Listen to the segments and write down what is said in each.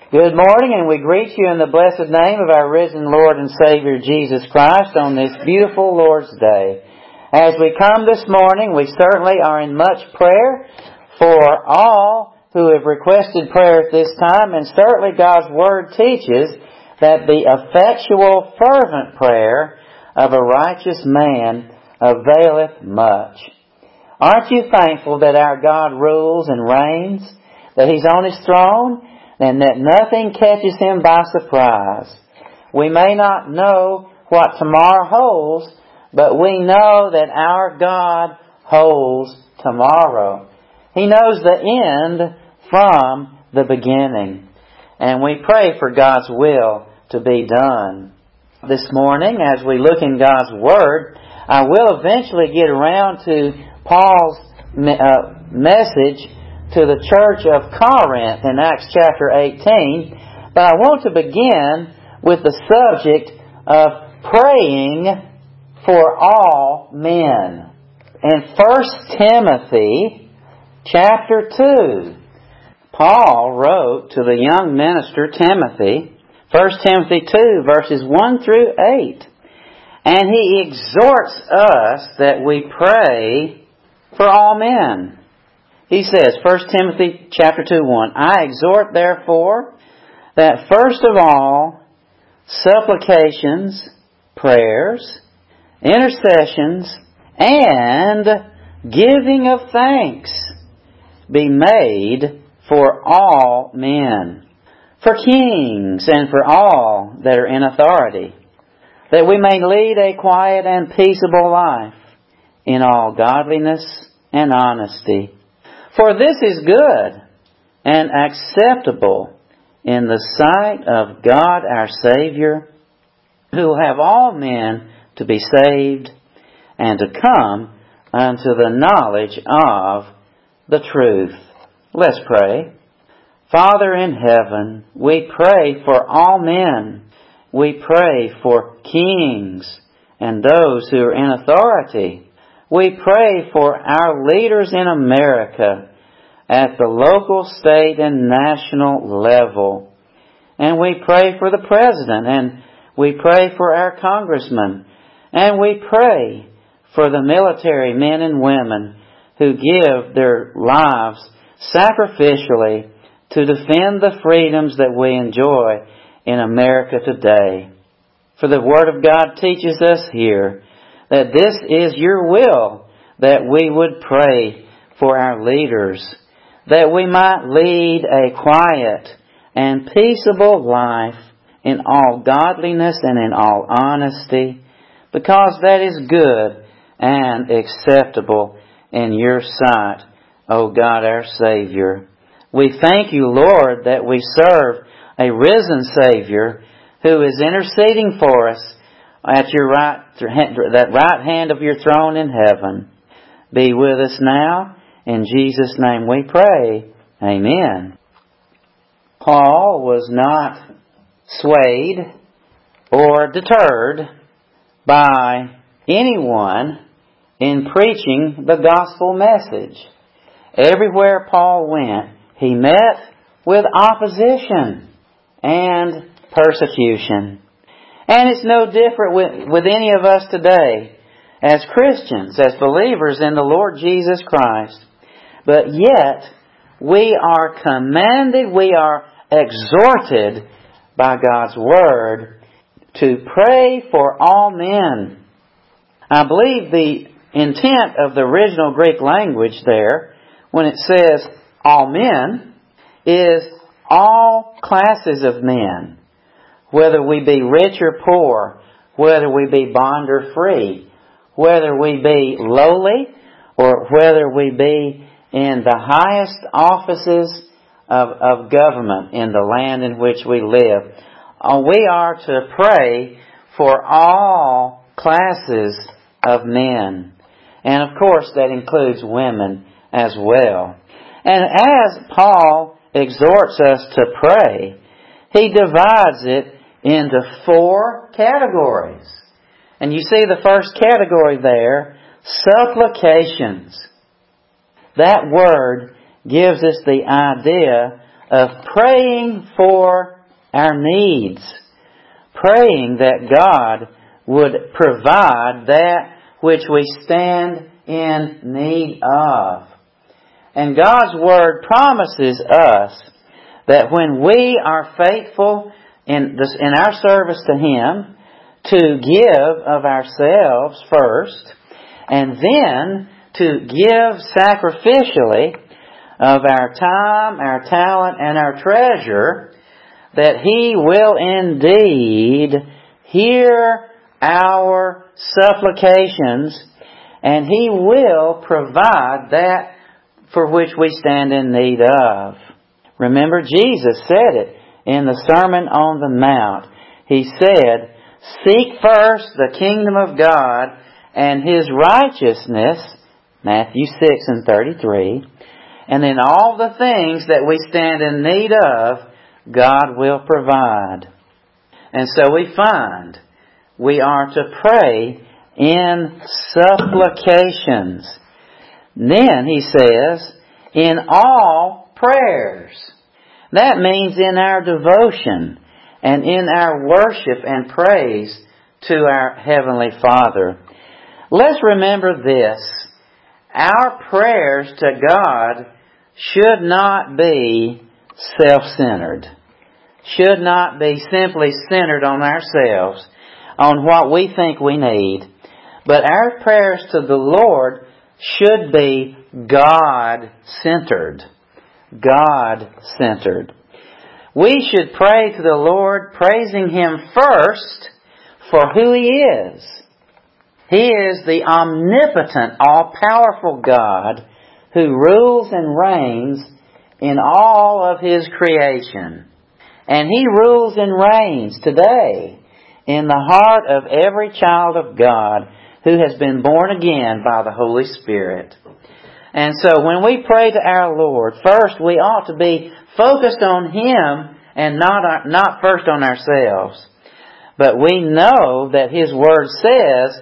Good morning, and we greet you in the blessed name of our risen Lord and Savior Jesus Christ on this beautiful Lord's Day. As we come this morning, we certainly are in much prayer for all who have requested prayer at this time, and certainly God's Word teaches that the effectual, fervent prayer of a righteous man availeth much. Aren't you thankful that our God rules and reigns, that He's on His throne, and that nothing catches Him by surprise? We may not know what tomorrow holds, but we know that our God holds tomorrow. He knows the end from the beginning. And we pray for God's will to be done. This morning, as we look in God's Word, I will eventually get around to Paul's message to the church of Corinth in Acts chapter 18. But I want to begin with the subject of praying for all men. In 1 Timothy chapter 2, Paul wrote to the young minister Timothy, 1 Timothy 2 verses 1 through 8. And he exhorts us that we pray for all men. He says, 1 Timothy chapter 2, 1, I exhort therefore that first of all supplications, prayers, intercessions, and giving of thanks be made for all men, for kings and for all that are in authority, that we may lead a quiet and peaceable life in all godliness and honesty. For this is good and acceptable in the sight of God our Savior, who will have all men to be saved and to come unto the knowledge of the truth. Let's pray. Father in heaven, we pray for all men. We pray for kings and those who are in authority. We pray for our leaders in America at the local, state, and national level. And we pray for the President, and we pray for our congressmen, and we pray for the military men and women who give their lives sacrificially to defend the freedoms that we enjoy in America today. For the Word of God teaches us here that this is your will, that we would pray for our leaders, that we might lead a quiet and peaceable life in all godliness and in all honesty, because that is good and acceptable in your sight, O God our Savior. We thank you, Lord, that we serve a risen Savior who is interceding for us at your that right hand of your throne in heaven. Be with us now. In Jesus' name we pray. Amen. Paul was not swayed or deterred by anyone in preaching the gospel message. Everywhere Paul went, he met with opposition and persecution. And it's no different with any of us today as Christians, as believers in the Lord Jesus Christ. But yet, we are commanded, we are exhorted by God's Word to pray for all men. I believe the intent of the original Greek language there, when it says all men, is all classes of men. Whether we be rich or poor, whether we be bond or free, whether we be lowly or whether we be in the highest offices of government in the land in which we live. We are to pray for all classes of men. And of course that includes women as well. And as Paul exhorts us to pray, he divides it into 4 categories. And you see the first category there, supplications. That word gives us the idea of praying for our needs, praying that God would provide that which we stand in need of. And God's Word promises us that when we are faithful in our service to Him, to give of ourselves first, and then to give sacrificially of our time, our talent, and our treasure, that He will indeed hear our supplications, and He will provide that for which we stand in need of. Remember, Jesus said it in the Sermon on the Mount. He said, "Seek first the kingdom of God and His righteousness," Matthew 6:33, "and then all the things that we stand in need of, God will provide." And so we find we are to pray in supplications. Then He says, in all prayers. That means in our devotion and in our worship and praise to our Heavenly Father. Let's remember this. Our prayers to God should not be self-centered. Should not be simply centered on ourselves, on what we think we need. But our prayers to the Lord should be God-centered. God-centered. We should pray to the Lord, praising Him first for who He is. He is the omnipotent, all-powerful God who rules and reigns in all of His creation. And He rules and reigns today in the heart of every child of God who has been born again by the Holy Spirit. And so when we pray to our Lord, first we ought to be focused on Him and not first on ourselves. But we know that His Word says,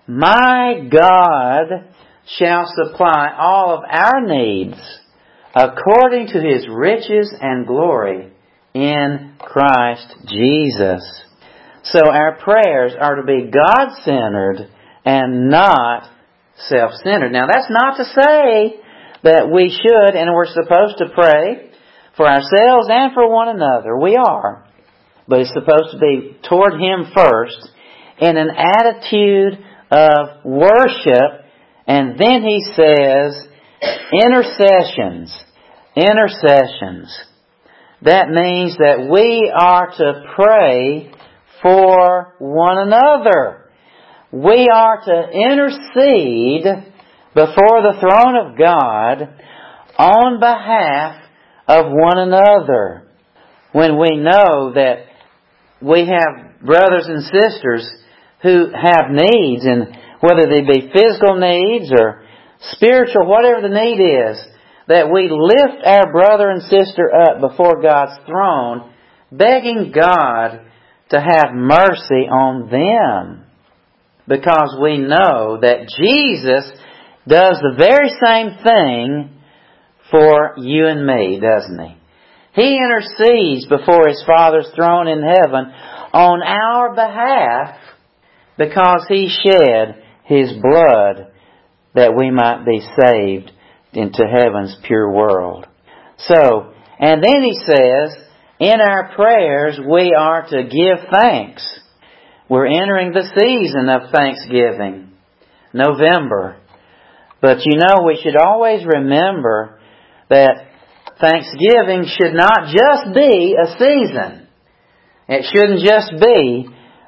"My God shall supply all of our needs according to His riches and glory in Christ Jesus." So our prayers are to be God-centered and not self-centered. Now that's not to say that we should and we're supposed to pray for ourselves and for one another. We are. But it's supposed to be toward Him first in an attitude of worship. And then He says, intercessions. Intercessions. That means that we are to pray for one another. We are to intercede before the throne of God on behalf of one another. When we know that we have brothers and sisters who have needs, and whether they be physical needs or spiritual, whatever the need is, that we lift our brother and sister up before God's throne, begging God to have mercy on them. Because we know that Jesus does the very same thing for you and me, doesn't He? He intercedes before His Father's throne in heaven on our behalf because He shed His blood that we might be saved into heaven's pure world. So, and then He says, in our prayers we are to give thanks. We're entering the season of Thanksgiving, November. But we should always remember that Thanksgiving should not just be a season. It shouldn't just be,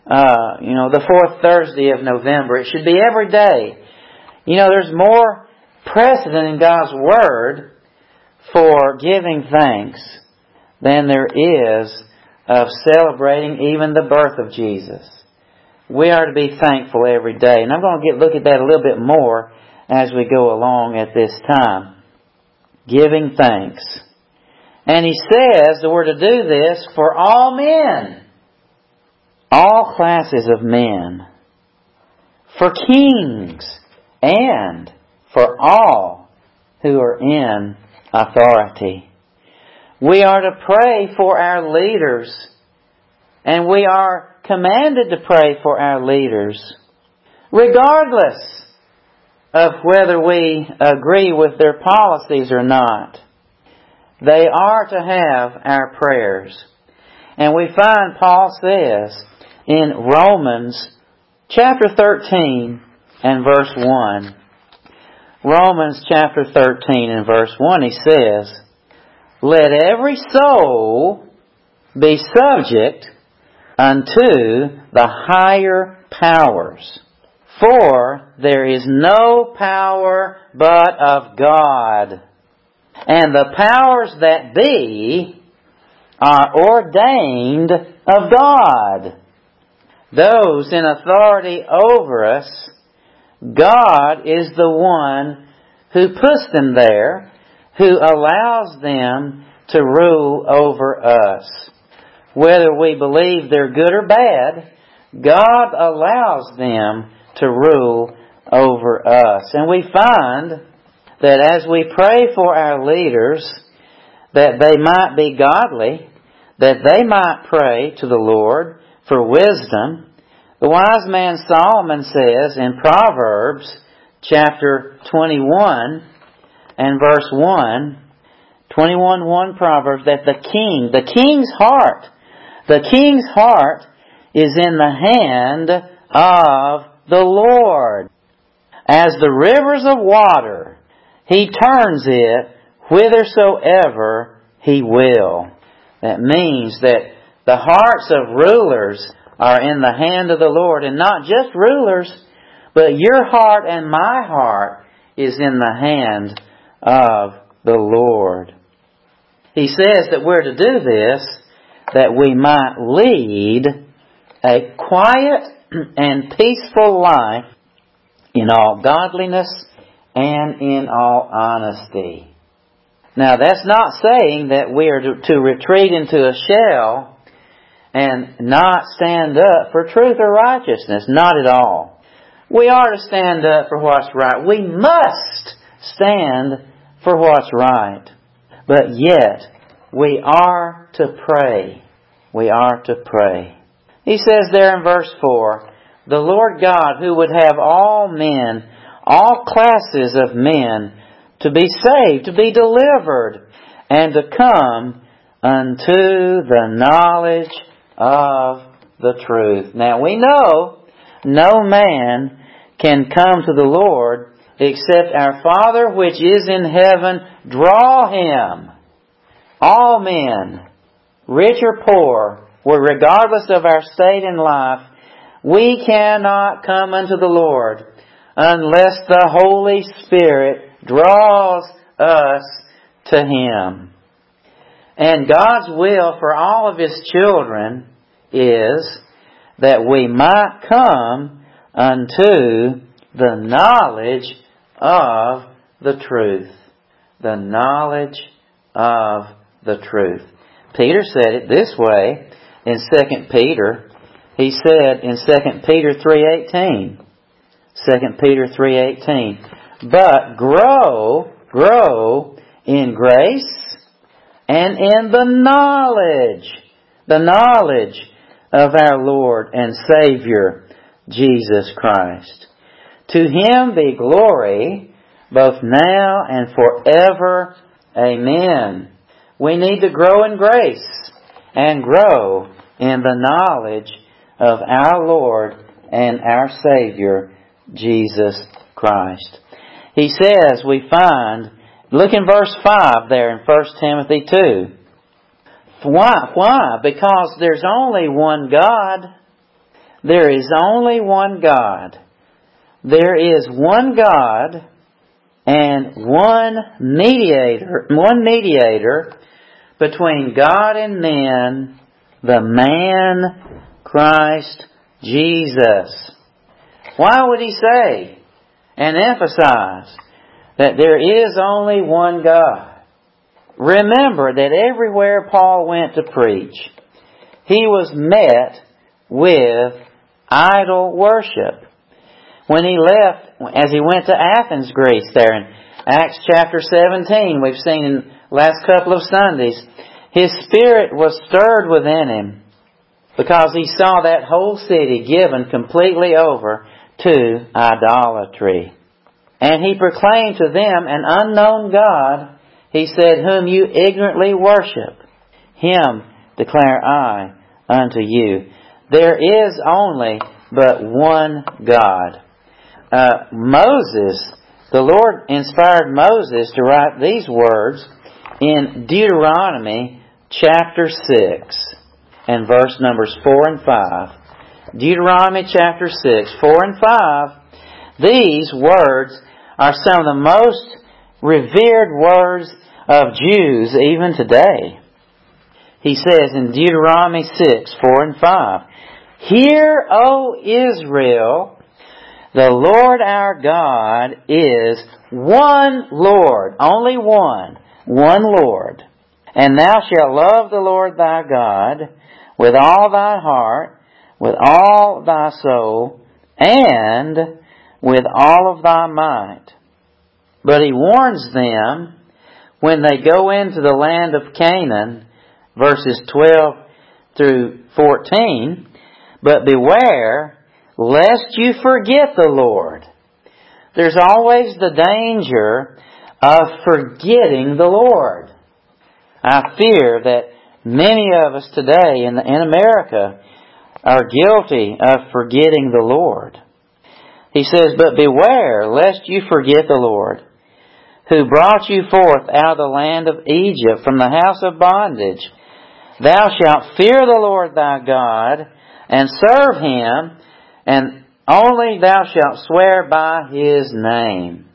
the fourth Thursday of November. It should be every day. There's more precedent in God's Word for giving thanks than there is of celebrating even the birth of Jesus. We are to be thankful every day. And I'm going to look at that a little bit more as we go along at this time. Giving thanks. And He says that we're to do this for all men. All classes of men. For kings. And for all who are in authority. We are to pray for our leaders. And we are commanded to pray for our leaders, regardless of whether we agree with their policies or not. They are to have our prayers. And we find Paul says in Romans chapter 13 and verse 1. Romans chapter 13 and verse 1, he says, "Let every soul be subject unto the higher powers. For there is no power but of God. And the powers that be are ordained of God." Those in authority over us, God is the one who puts them there, who allows them to rule over us. Whether we believe they're good or bad, God allows them to rule over us. And we find that as we pray for our leaders, that they might be godly, that they might pray to the Lord for wisdom. The wise man Solomon says in Proverbs chapter 21 and verse 1, 21:1 Proverbs, that the king's heart is in the hand of the Lord. As the rivers of water, He turns it whithersoever He will. That means that the hearts of rulers are in the hand of the Lord. And not just rulers, but your heart and my heart is in the hand of the Lord. He says that we're to do this, that we might lead a quiet and peaceful life in all godliness and in all honesty. Now, that's not saying that we are to retreat into a shell and not stand up for truth or righteousness. Not at all. We are to stand up for what's right. We must stand for what's right. But yet, we are to pray. We are to pray. He says there in verse 4, "The Lord God, who would have all men, all classes of men, to be saved, to be delivered, and to come unto the knowledge of the truth." Now we know no man can come to the Lord except our Father which is in heaven draw him. All men, rich or poor, regardless of our state in life, we cannot come unto the Lord unless the Holy Spirit draws us to Him. And God's will for all of His children is that we might come unto the knowledge of the truth. The knowledge of the truth. Peter said it this way in 2 Peter. He said in 2 Peter 3:18. 2 Peter 3:18. "But grow in grace and in the knowledge of our Lord and Savior, Jesus Christ. To Him be glory, both now and forever. Amen." We need to grow in grace and grow in the knowledge of our Lord and our Savior, Jesus Christ. He says, we find, look in verse 5 there in 1 Timothy 2. Why? Because there's only one God. There is only one God. There is one God and one mediator between God and men, the man Christ Jesus. Why would He say and emphasize that there is only one God? Remember that everywhere Paul went to preach, he was met with idol worship. When he left, as he went to Athens, Greece, there in Acts chapter 17, we've seen in the last couple of Sundays, His spirit was stirred within him because he saw that whole city given completely over to idolatry. And he proclaimed to them an unknown God, he said, whom you ignorantly worship. Him declare I unto you. There is only but one God. Moses, the Lord inspired Moses to write these words in Deuteronomy chapter 6 and verse numbers 4 and 5. Deuteronomy chapter 6, 4 and 5. These words are some of the most revered words of Jews even today. He says in Deuteronomy 6, 4 and 5, Hear, O Israel, the Lord our God is one Lord, only one Lord. And thou shalt love the Lord thy God with all thy heart, with all thy soul, and with all of thy might. But he warns them when they go into the land of Canaan, verses 12 through 14, but beware lest you forget the Lord. There's always the danger of forgetting the Lord. I fear that many of us today in America are guilty of forgetting the Lord. He says, But beware lest you forget the Lord, who brought you forth out of the land of Egypt from the house of bondage. Thou shalt fear the Lord thy God, and serve Him, and only thou shalt swear by His name.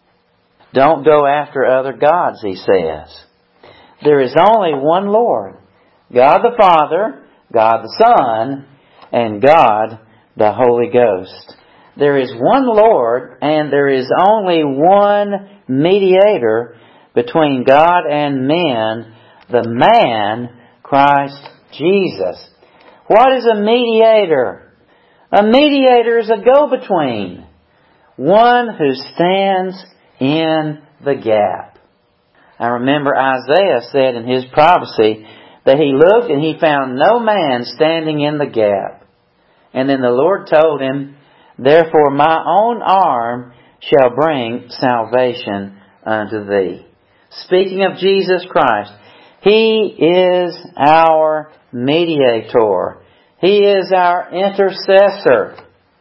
Don't go after other gods, he says. There is only one Lord, God the Father, God the Son, and God the Holy Ghost. There is one Lord, and there is only one mediator between God and men, the man, Christ Jesus. What is a mediator? A mediator is a go-between, one who stands in the gap. I remember Isaiah said in his prophecy that he looked and he found no man standing in the gap. And then the Lord told him, Therefore my own arm shall bring salvation unto thee. Speaking of Jesus Christ, He is our mediator. He is our intercessor.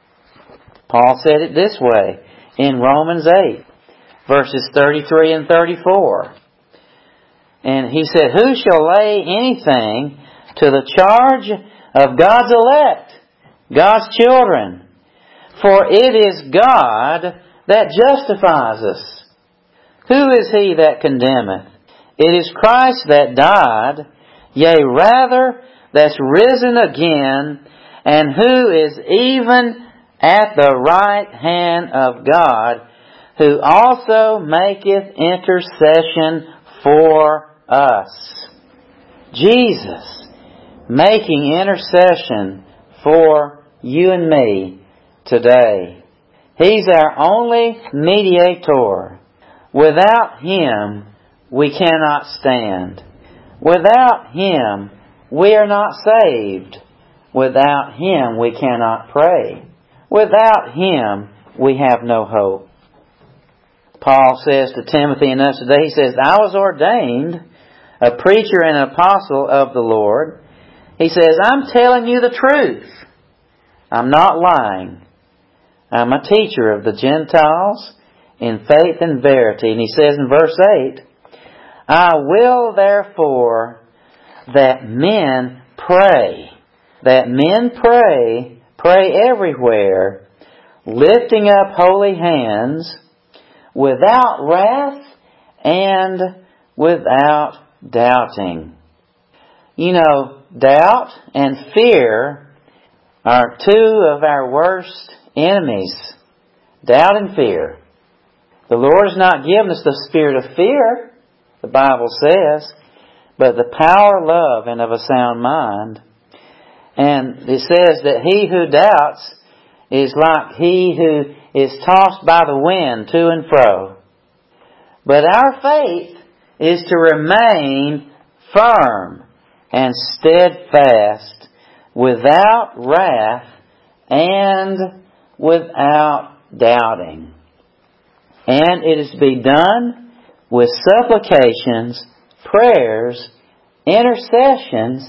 Paul said it this way in Romans 8, verses 33 and 34. And he said, Who shall lay anything to the charge of God's elect, God's children? For it is God that justifies us. Who is he that condemneth? It is Christ that died, yea, rather, that's risen again, and who is even at the right hand of God, who also maketh intercession for us. Jesus making intercession for you and me today. He's our only mediator. Without Him, we cannot stand. Without Him, we are not saved. Without Him, we cannot pray. Without Him, we have no hope. Paul says to Timothy and us today, he says, I was ordained a preacher and an apostle of the Lord. He says, I'm telling you the truth. I'm not lying. I'm a teacher of the Gentiles in faith and verity. And he says in verse 8, I will therefore that men pray. That men pray everywhere, lifting up holy hands, without wrath and without doubting. You know, doubt and fear are two of our worst enemies. Doubt and fear. The Lord has not given us the spirit of fear, the Bible says, but the power, love, and of a sound mind. And it says that he who doubts is like he who is tossed by the wind to and fro. But our faith is to remain firm and steadfast, without wrath and without doubting. And it is to be done with supplications, prayers, intercessions,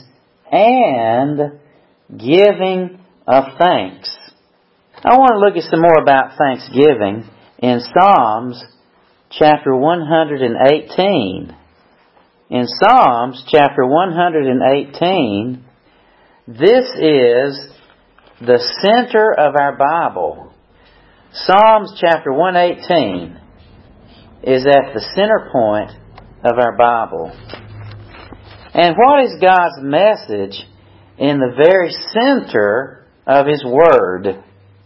and giving of thanks. I want to look at some more about thanksgiving in Psalms chapter 118. In Psalms chapter 118, this is the center of our Bible. Psalms chapter 118 is at the center point of our Bible. And what is God's message in the very center of His Word?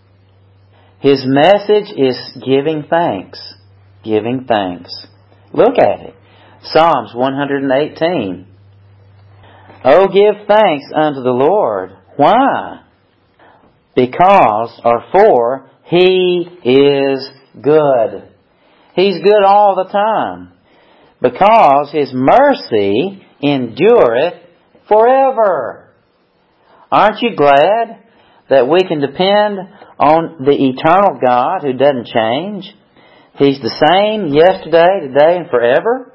His message is giving thanks. Giving thanks. Look at it. Psalms 118. Oh, give thanks unto the Lord. Why? Because, or for, He is good. He's good all the time. Because His mercy endureth forever. Aren't you glad that we can depend on the eternal God who doesn't change? He's the same yesterday, today, and forever.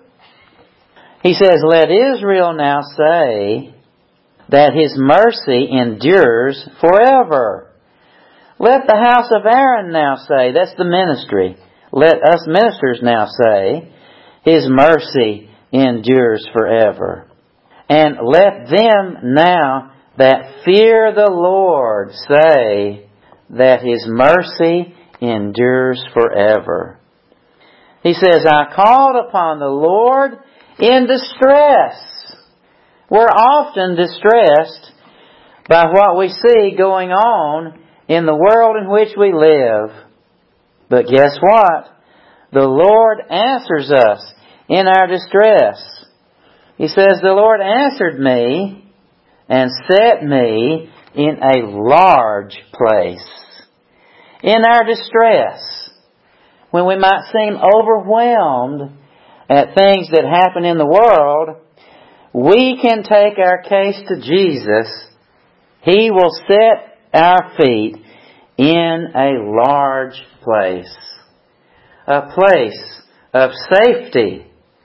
He says, let Israel now say that His mercy endures forever. Let the house of Aaron now say, that's the ministry. Let us ministers now say, His mercy endures forever. And let them now that fear the Lord say that His mercy endures forever. He says, I called upon the Lord in distress. We're often distressed by what we see going on in the world in which we live. But guess what? The Lord answers us in our distress. He says, the Lord answered me and set me in a large place. In our distress, when we might seem overwhelmed at things that happen in the world, we can take our case to Jesus. He will set our feet in a large place. A place of safety.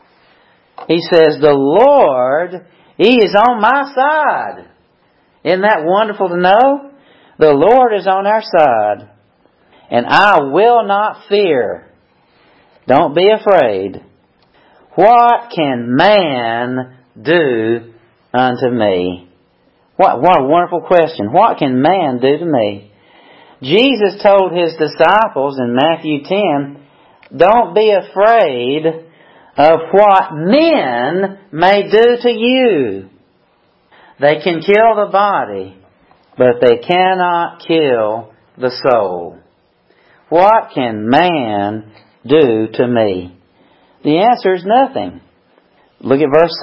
He says, the Lord, He is on my side. Isn't that wonderful to know? The Lord is on our side. And I will not fear. Don't be afraid. What can man do unto me? What a wonderful question. What can man do to me? Jesus told His disciples in Matthew 10, don't be afraid of what men may do to you. They can kill the body, but they cannot kill the soul. What can man do to me? The answer is nothing. Look at verse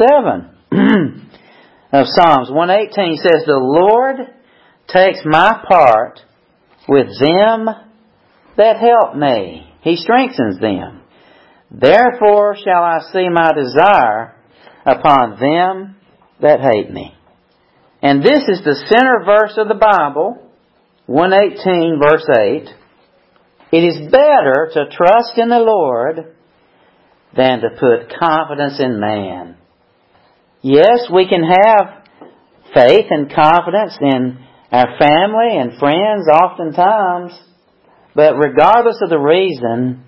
7 of Psalms 118. It says, the Lord takes my part with them that help me. He strengthens them. Therefore shall I see my desire upon them that hate me. And this is the center verse of the Bible, 118 verse 8. It is better to trust in the Lord than to put confidence in man. Yes, we can have faith and confidence in our family and friends oftentimes, but regardless of the reason,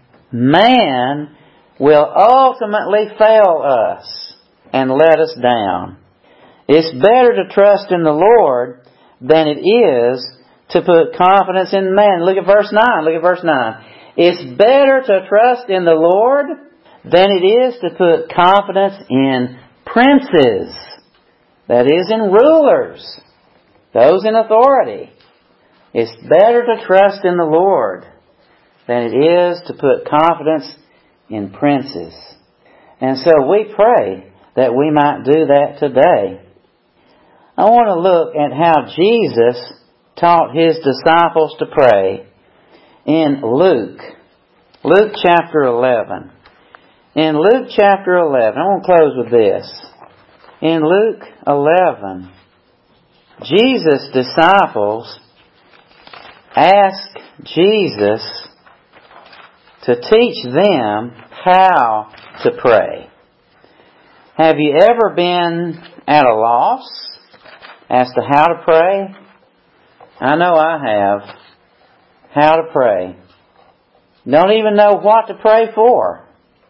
man will ultimately fail us and let us down. It's better to trust in the Lord than it is to put confidence in man. Look at verse 9. Look at verse 9. It's better to trust in the Lord than it is to put confidence in princes. That is, in rulers. Those in authority. It's better to trust in the Lord than it is to put confidence in princes. And so we pray that we might do that today. I want to look at how Jesus taught His disciples to pray in Luke. Luke chapter 11. In Luke chapter 11, I want to close with this. In Luke 11, Jesus' disciples asked Jesus to teach them how to pray. Have you ever been at a loss as to how to pray? I know I have. How to pray. Don't even know what to pray for.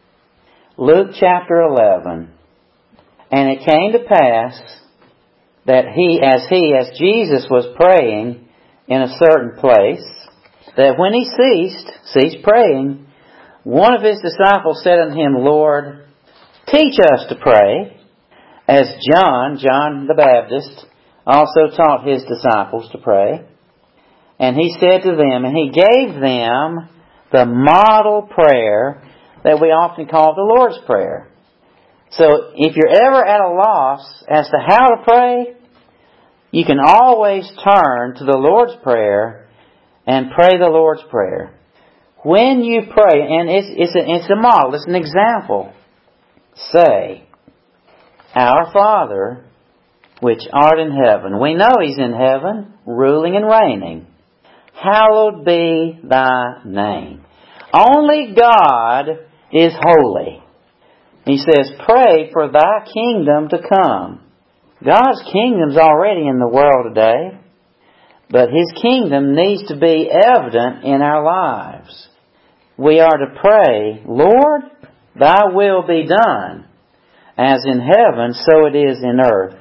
Luke chapter 11. And it came to pass that as Jesus was praying in a certain place, that when he ceased praying, one of his disciples said unto him, Lord, teach us to pray, as John the Baptist, also taught his disciples to pray. And he said to them, and he gave them the model prayer that we often call the Lord's Prayer. So if you're ever at a loss as to how to pray, you can always turn to the Lord's Prayer and pray the Lord's Prayer. When you pray, and it's a model, it's an example, say, Our Father, which art in heaven. We know He's in heaven, ruling and reigning. Hallowed be thy name. Only God is holy. He says, pray for thy kingdom to come. God's kingdom's already in the world today, but His kingdom needs to be evident in our lives. We are to pray, Lord, thy will be done, as in heaven, so it is in earth.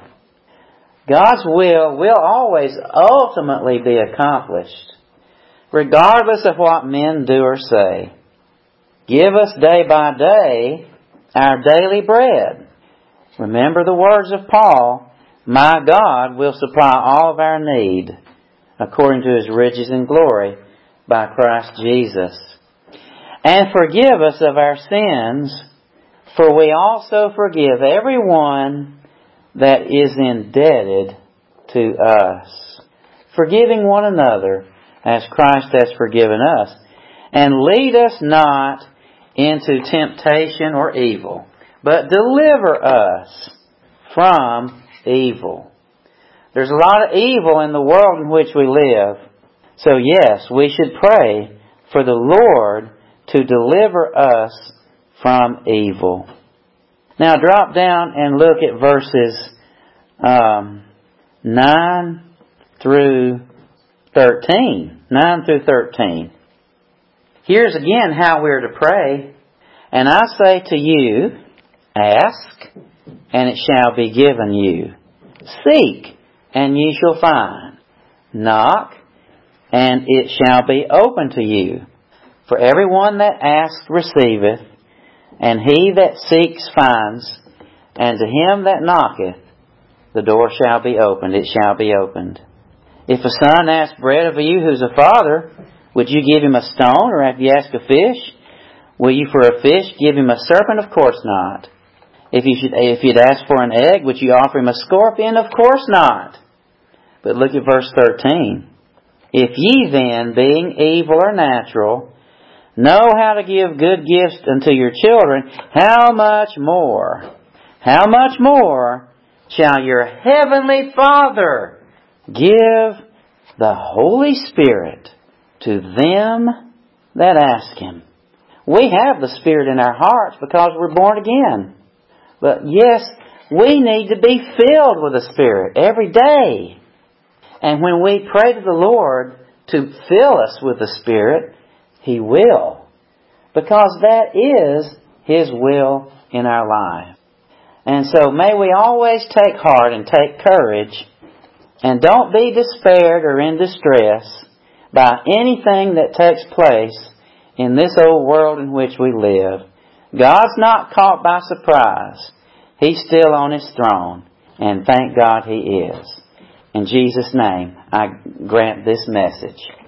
God's will always ultimately be accomplished, regardless of what men do or say. Give us day by day our daily bread. Remember the words of Paul, my God will supply all of our need according to His riches and glory by Christ Jesus. And forgive us of our sins, for we also forgive everyone that is indebted to us. Forgiving one another as Christ has forgiven us. And lead us not into temptation or evil, but deliver us from evil. There's a lot of evil in the world in which we live. So yes, we should pray for the Lord to deliver us from evil. Now drop down and look at verses 9 through 13. 9 through 13. Here's again how we're to pray. And I say to you, ask, and it shall be given you. Seek, and ye shall find. Knock, and it shall be open to you. For everyone that asketh receiveth, and he that seeks finds, and to him that knocketh, the door shall be opened, it shall be opened. If a son asks bread of you who's a father, would you give him a stone, or if you ask a fish, will you for a fish give him a serpent? Of course not. If you'd ask for an egg, would you offer him a scorpion? Of course not. But look at verse 13. If ye then, being evil or natural, know how to give good gifts unto your children, how much more shall your heavenly Father give the Holy Spirit to them that ask Him? We have the Spirit in our hearts because we're born again. But yes, we need to be filled with the Spirit every day. And when we pray to the Lord to fill us with the Spirit, He will. Because that is His will in our life. And so may we always take heart and take courage, and don't be despaired or in distress by anything that takes place in this old world in which we live. God's not caught by surprise. He's still on His throne, and thank God He is. In Jesus' name, I grant this message.